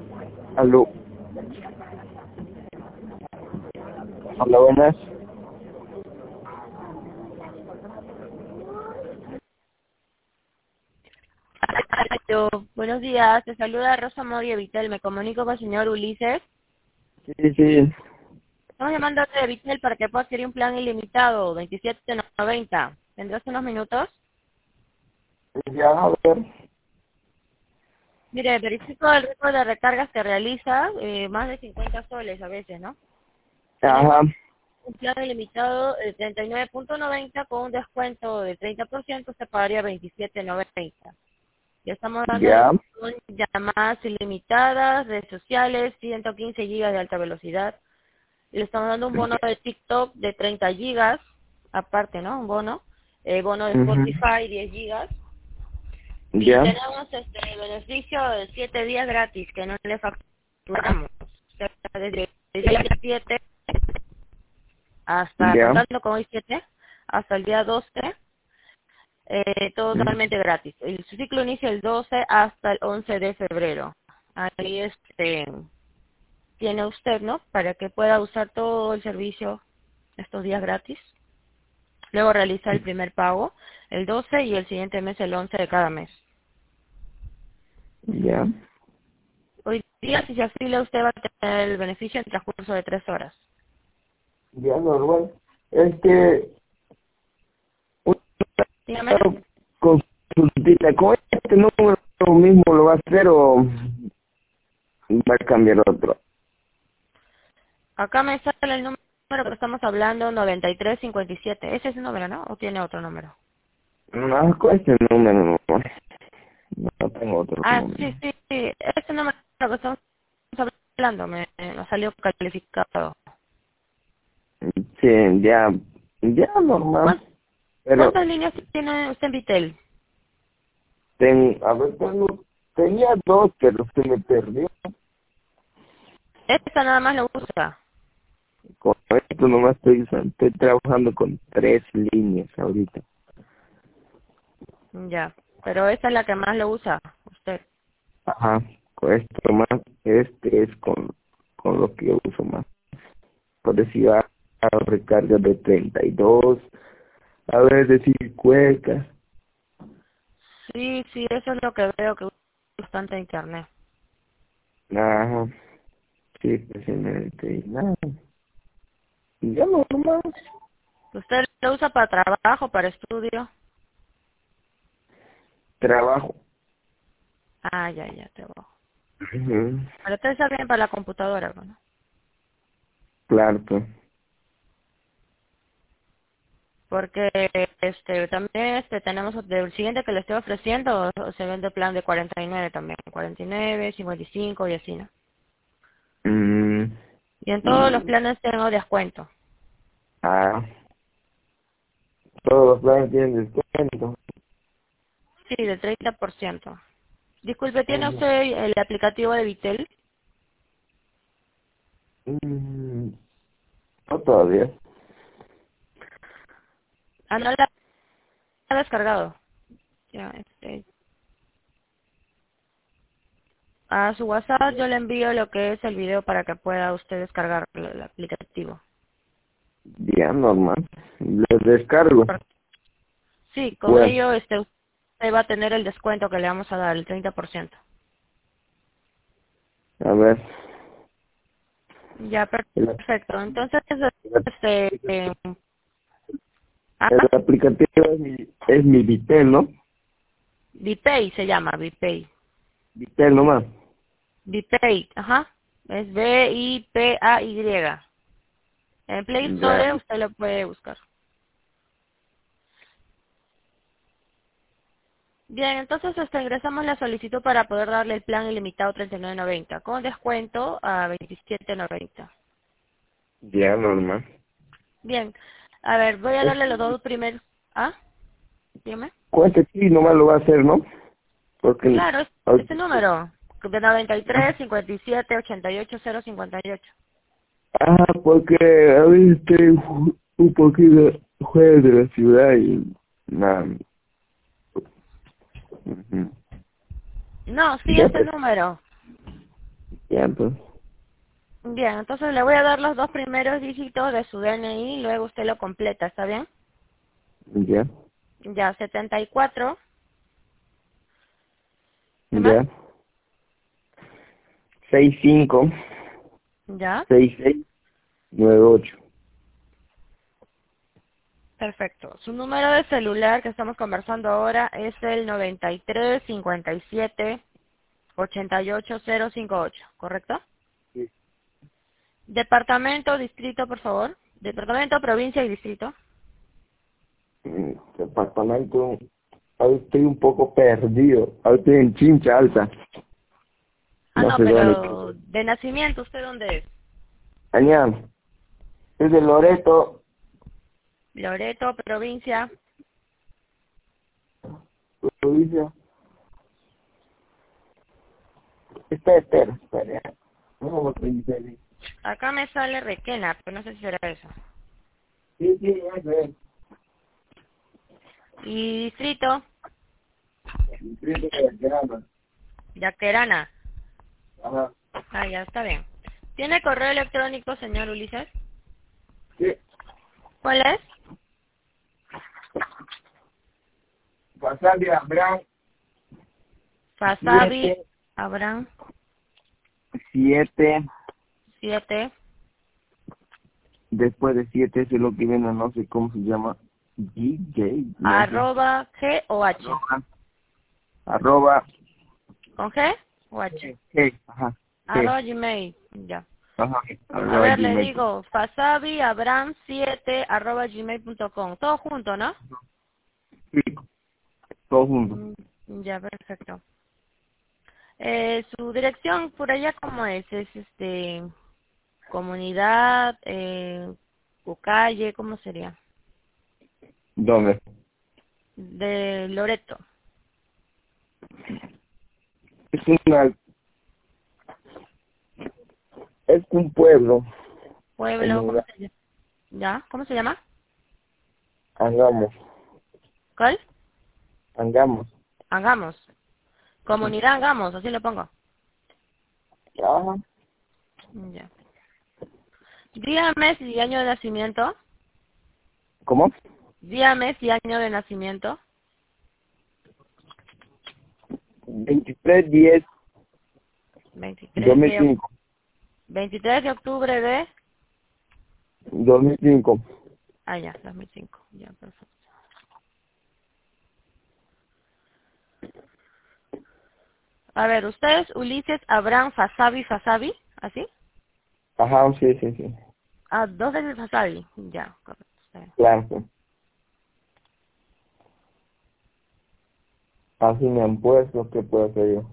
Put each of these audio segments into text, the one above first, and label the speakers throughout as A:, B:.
A: Aló. Hola, buenas.
B: Aló, buenos días, te saluda Rosa Moria Vitel, me comunico con el señor Ulises.
A: Sí, sí.
B: Estamos llamando de Vitel para que pueda adquirir un plan ilimitado, 27.90. ¿Tendrás unos minutos?
A: Ya, a ver.
B: Mire, verifico el récord de recargas que realiza, más de 50 soles a veces, ¿no? Tenemos
A: Ajá.
B: un plan ilimitado de 39.90 con un descuento del 30%, se pagaría 27.90. Ya estamos dando
A: Ya.
B: llamadas ilimitadas, redes sociales, 115 gigas de alta velocidad. Le estamos dando un bono de TikTok de 30 gigas, aparte, ¿no? Un bono. Bono de
A: Ujú.
B: Spotify, 10 gigas. Y
A: Ya.
B: tenemos el beneficio de 7 días gratis, que no le facturamos. O sea, desde el día 7 hasta,
A: Ya.
B: contando con hoy 7, hasta el día 12, totalmente gratis. Su ciclo inicia el 12 hasta el 11 de febrero. Ahí tiene usted, ¿no? Para que pueda usar todo el servicio estos días gratis. Luego realiza el primer pago el 12 y el siguiente mes el 11 de cada mes.
A: Ya.
B: Hoy día, si se afila, usted va a tener el beneficio en transcurso de 3 horas.
A: Ya, normal. Una
B: Dígame.
A: consultita. ¿Con este número mismo lo va a hacer o va a cambiar otro?
B: Acá me sale el número que estamos hablando, 9357. Ese es el número, ¿no? ¿O tiene otro número?
A: No, con este número no. No tengo otro
B: Ah, sí,
A: número.
B: sí, sí. Ese número que estamos hablando me salió calificado.
A: Sí, ya. Ya, normal.
B: ¿Cuán-
A: Pero
B: ¿Cuántas líneas tiene usted en Vitel?
A: a ver, tenía dos, pero se me perdió.
B: Esta nada más lo usa.
A: Con esto nomás estoy trabajando con 3 líneas ahorita.
B: Ya. Pero esta es la que más lo usa usted.
A: Ajá, con esto más, este es con lo que yo uso más. Por decir, hago recarga de 32, a ver, de 50.
B: Sí, sí, eso es lo que veo que usa bastante internet.
A: Ajá, sí, precisamente, y nada. Y ya normal,
B: ¿Usted lo usa para trabajo, para estudio?
A: trabajo.
B: Ah, ya, trabajo.
A: Ujú.
B: Pero usted está bien para la computadora, ¿no?
A: Claro, pues.
B: Porque también tenemos el siguiente que le estoy ofreciendo, se vende plan de 49 también, 49, 55 y así, ¿no?
A: Mm,
B: Y en todos los
A: y,
B: planes tengo descuento.
A: ah, todos los planes tienen descuento.
B: Sí, del 30%. Disculpe, ¿tiene
A: Ujú.
B: usted el aplicativo de Vitel?
A: Mm, no todavía.
B: Ah, no la ha descargado. Ya, a su WhatsApp yo le envío lo que es el video para que pueda usted descargar el aplicativo.
A: Ya, normal. Les descargo.
B: Sí, con
A: Pues,
B: ello usted va a tener el descuento que le vamos a dar, el 30%.
A: a ver.
B: Ya,
A: El,
B: perfecto. Entonces, eh, ah,
A: el aplicativo es mi Vitel, ¿no?
B: Vipay se llama, Vipay.
A: Vitel nomás.
B: Vipay, ajá. Es Vipay. En Play
A: Ya.
B: Store usted lo puede buscar. Bien, entonces ingresamos la solicitud para poder darle el plan ilimitado 39.90 con descuento a 27.90.
A: Ya, normal.
B: Bien, a ver, voy a
A: Es,
B: darle los dos primeros. ¿Ah? Dígame.
A: cuente sí, nomás lo va a hacer, ¿no? Porque,
B: Claro, este número, de 93 57 88 058.
A: porque a veces estoy un poquito fuera de la ciudad y nada. Ujú.
B: No, sí,
A: Ya,
B: este
A: pues,
B: número.
A: Ya, pues.
B: Bien, entonces le voy a dar los dos primeros dígitos de su DNI y luego usted lo completa, ¿está bien?
A: Ya,
B: Ya, 74. ¿Qué más?
A: ya. 65
B: Ya,
A: 6698.
B: perfecto. Su número de celular que estamos conversando ahora es el 93 57 88 058, ¿correcto?
A: Sí.
B: Departamento, distrito, por favor. Departamento, provincia y distrito.
A: Departamento. Ahora estoy un poco perdido. Ahora estoy en Chincha Alta.
B: Ah,
A: No
B: no,
A: sé dónde.
B: pero de nacimiento, ¿usted dónde es?
A: Añán. Es de Loreto.
B: Loreto, provincia.
A: Provincia. Espera. No, no, sí,
B: Acá me sale Requena, pero no sé si será eso.
A: eso es.
B: Y distrito,
A: Distrito de Granada.
B: Yaquerana.
A: Ajá.
B: Ah, ya, está bien. ¿Tiene correo electrónico, señor Ulises?
A: Sí.
B: ¿Cuál es?
A: Wasabi Abraham
B: Fasabi
A: 7
B: Abraham
A: 7.
B: 7
A: Después de 7 eso es lo que viene, no sé cómo se llama. GJ, no sé.
B: arroba G o H.
A: Arroba.
B: ¿Con G o H?
A: Ajá.
B: Arroba Gmail. Ya.
A: Ajá.
B: A
A: Arroba
B: ver, le
A: Gmail.
B: digo, Fasabi Abraham 7 arroba gmail.com. Todo junto, ¿no?
A: Sí, todo junto.
B: Ya, perfecto. Su dirección por allá, ¿cómo es? ¿Es comunidad, o calle, cómo sería?
A: ¿Dónde?
B: De Loreto.
A: Es una, es un pueblo,
B: Pueblo, ¿cómo
A: comunidad,
B: se llama? ¿Ya? ¿Cómo se llama?
A: Angamos,
B: ¿Cuál?
A: Angamos.
B: Hagamos. Comunidad Hagamos, así lo pongo.
A: Ajá.
B: Ya. Día, mes y año de nacimiento.
A: ¿Cómo?
B: Día, mes y año de nacimiento.
A: 23/10
B: 23 de,
A: 2005.
B: 23 de octubre de...
A: 2005.
B: Ah, ya, 2005. Ya, perfecto. A ver, ¿usted es Ulises Abraham Fasabi, así?
A: Ajá, sí.
B: Ah, dos veces Fasabi. Ya, correcto. Está bien.
A: Claro. Sí. Así me han puesto, ¿qué puedo hacer yo?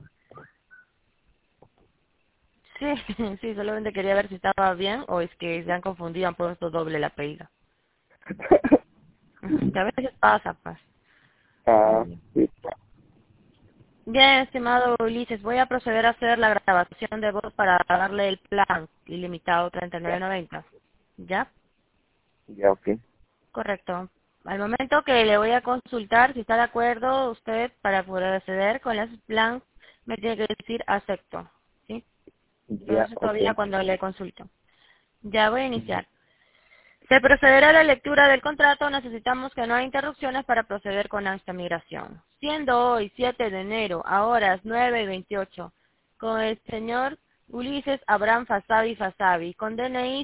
B: Sí, sí, solamente quería ver si estaba bien o es que se han confundido, han puesto doble el apellido. Que a veces pasa, pues.
A: Ah,
B: Bien,
A: sí.
B: estimado Ulises, voy a proceder a hacer la grabación de voz para darle el plan ilimitado 39.90. ¿Ya?
A: Ya, ok.
B: Correcto. Al momento que le voy a consultar si está de acuerdo usted para poder acceder con ese plan, me tiene que decir acepto. ¿Sí? Pero
A: Ya,
B: eso
A: ok.
B: todavía cuando le consulto. Ya voy a iniciar. Se procederá a la lectura del contrato. Necesitamos que no haya interrupciones para proceder con esta migración. Siendo hoy 7 de enero a horas 9:28, con el señor Ulises Abraham Fasabi, con DNI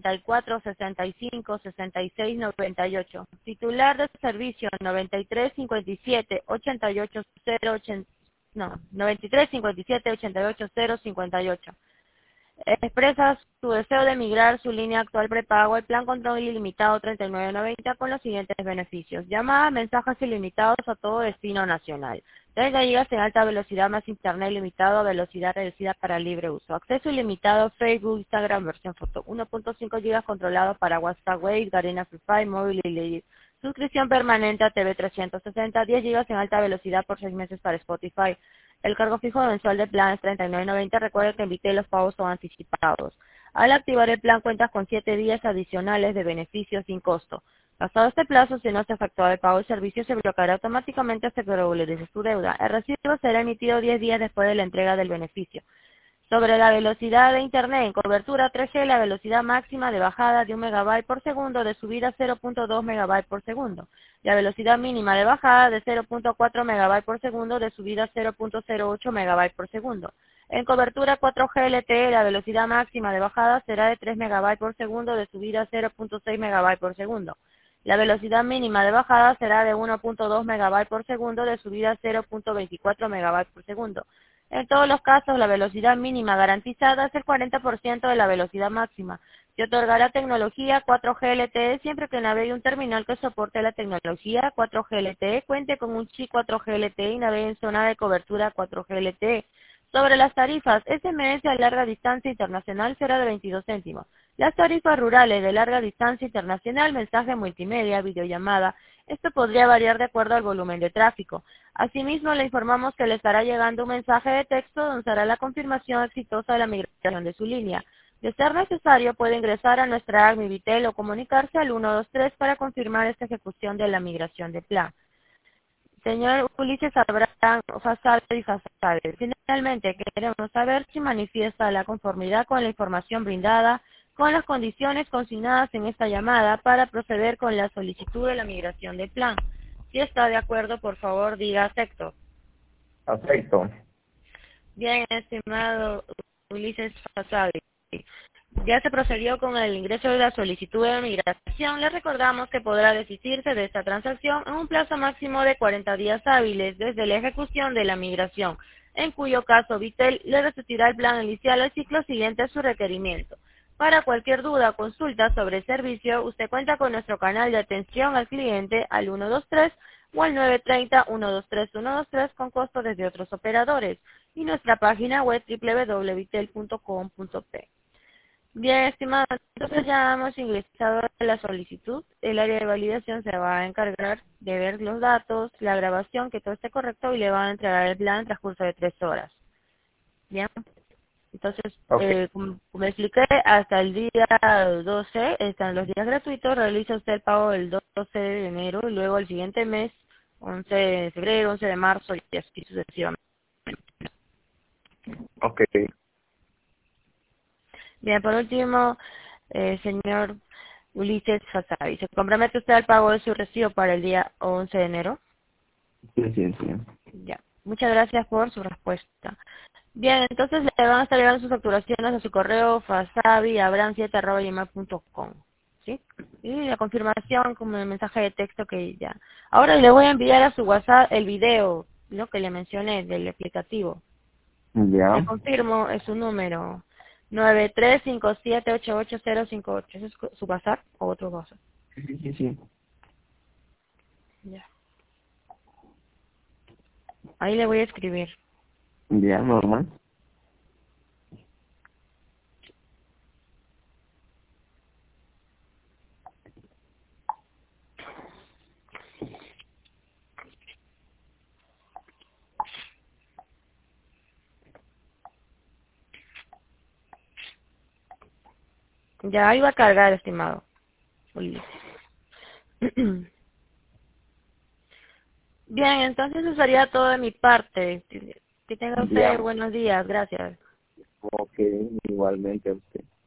B: 74656698, titular de servicio 93578808, no, 9357880858. Expresa su deseo de migrar su línea actual prepago al plan control ilimitado 39.90 con los siguientes beneficios. Llamadas, mensajes ilimitados a todo destino nacional. 30 gigas en alta velocidad más internet ilimitado a velocidad reducida para libre uso. Acceso ilimitado a Facebook, Instagram, versión foto. 1.5 gigas controlados para WhatsApp, Wave, Garena Free Fire, móvil y Lady. Suscripción permanente a TV 360. 10 gigas en alta velocidad por 6 meses para Spotify. El cargo fijo mensual del plan es 39.90. Recuerde que invite los pagos son anticipados. Al activar el plan cuentas con 7 días adicionales de beneficios sin costo. Pasado este plazo, si no se ha efectuado el pago del servicio, se bloqueará automáticamente hasta que regularice su deuda. El recibo será emitido 10 días después de la entrega del beneficio. Sobre la velocidad de Internet en cobertura 3G, la velocidad máxima de bajada de 1 megabyte por segundo, de subida 0.2 megabyte por segundo. La velocidad mínima de bajada de 0.4 megabyte por segundo, de subida 0.08 megabyte por segundo. En cobertura 4G LTE, la velocidad máxima de bajada será de 3 megabytes por segundo, de subida 0.6 megabytes por segundo. La velocidad mínima de bajada será de 1.2 megabytes por segundo, de subida 0.24 megabytes por segundo. En todos los casos, la velocidad mínima garantizada es el 40% de la velocidad máxima. Se otorgará tecnología 4G LTE siempre que navegue un terminal que soporte la tecnología 4G LTE, cuente con un chip 4G LTE y navegue en zona de cobertura 4G LTE. Sobre las tarifas, SMS a larga distancia internacional será de 22 céntimos. Las tarifas rurales de larga distancia internacional, mensaje multimedia, videollamada, esto podría variar de acuerdo al volumen de tráfico. Asimismo, le informamos que le estará llegando un mensaje de texto donde será la confirmación exitosa de la migración de su línea. De ser necesario, puede ingresar a nuestra app Mivitel o comunicarse al 123 para confirmar esta ejecución de la migración de plan. Señor Ulises Abraham Fasade y Fasade, finalmente queremos saber si manifiesta la conformidad con la información brindada, con las condiciones consignadas en esta llamada para proceder con la solicitud de la migración del plan. Si está de acuerdo, por favor, diga acepto.
A: Acepto.
B: Bien, estimado Ulises Fasade. Ya se procedió con el ingreso de la solicitud de migración. Le recordamos que podrá desistirse de esta transacción en un plazo máximo de 40 días hábiles desde la ejecución de la migración, en cuyo caso Vitel le resistirá el plan inicial al ciclo siguiente a su requerimiento. Para cualquier duda o consulta sobre el servicio, usted cuenta con nuestro canal de atención al cliente al 123 o al 930-123-123 con costo desde otros operadores y nuestra página web www.vitel.com.p. Bien, estimado, entonces ya hemos ingresado la solicitud. El área de validación se va a encargar de ver los datos, la grabación, que todo esté correcto y le van a entregar el plan en transcurso de 3 horas. Bien, entonces,
A: Okay.
B: como expliqué, hasta el día 12 están los días gratuitos. Realiza usted el pago el 12 de enero y luego el siguiente mes, 11 de febrero, 11 de marzo y así sucesivamente.
A: Okay.
B: Bien, por último, señor Ulises Fasadi, ¿se compromete usted al pago de su recibo para el día 11 de enero?
A: Sí, sí, sí.
B: Ya. Muchas gracias por su respuesta. Bien, entonces le van a estar llegando sus facturaciones a su correo fasabi@abran7@gmail.com, ¿sí? Y la confirmación como el mensaje de texto que ya. Ahora le voy a enviar a su WhatsApp el video, lo que le mencioné del aplicativo. Le
A: Ya.
B: confirmo, es su número 9357880858. ¿Ese es su WhatsApp o otro WhatsApp?
A: Sí, sí, sí.
B: Ya. Ahí le voy a escribir.
A: Ya, normal.
B: Ya iba a cargar, estimado Ulises. Bien, entonces eso sería todo de mi parte. Que tenga usted
A: Ya.
B: buenos días. Gracias.
A: Ok, igualmente a usted.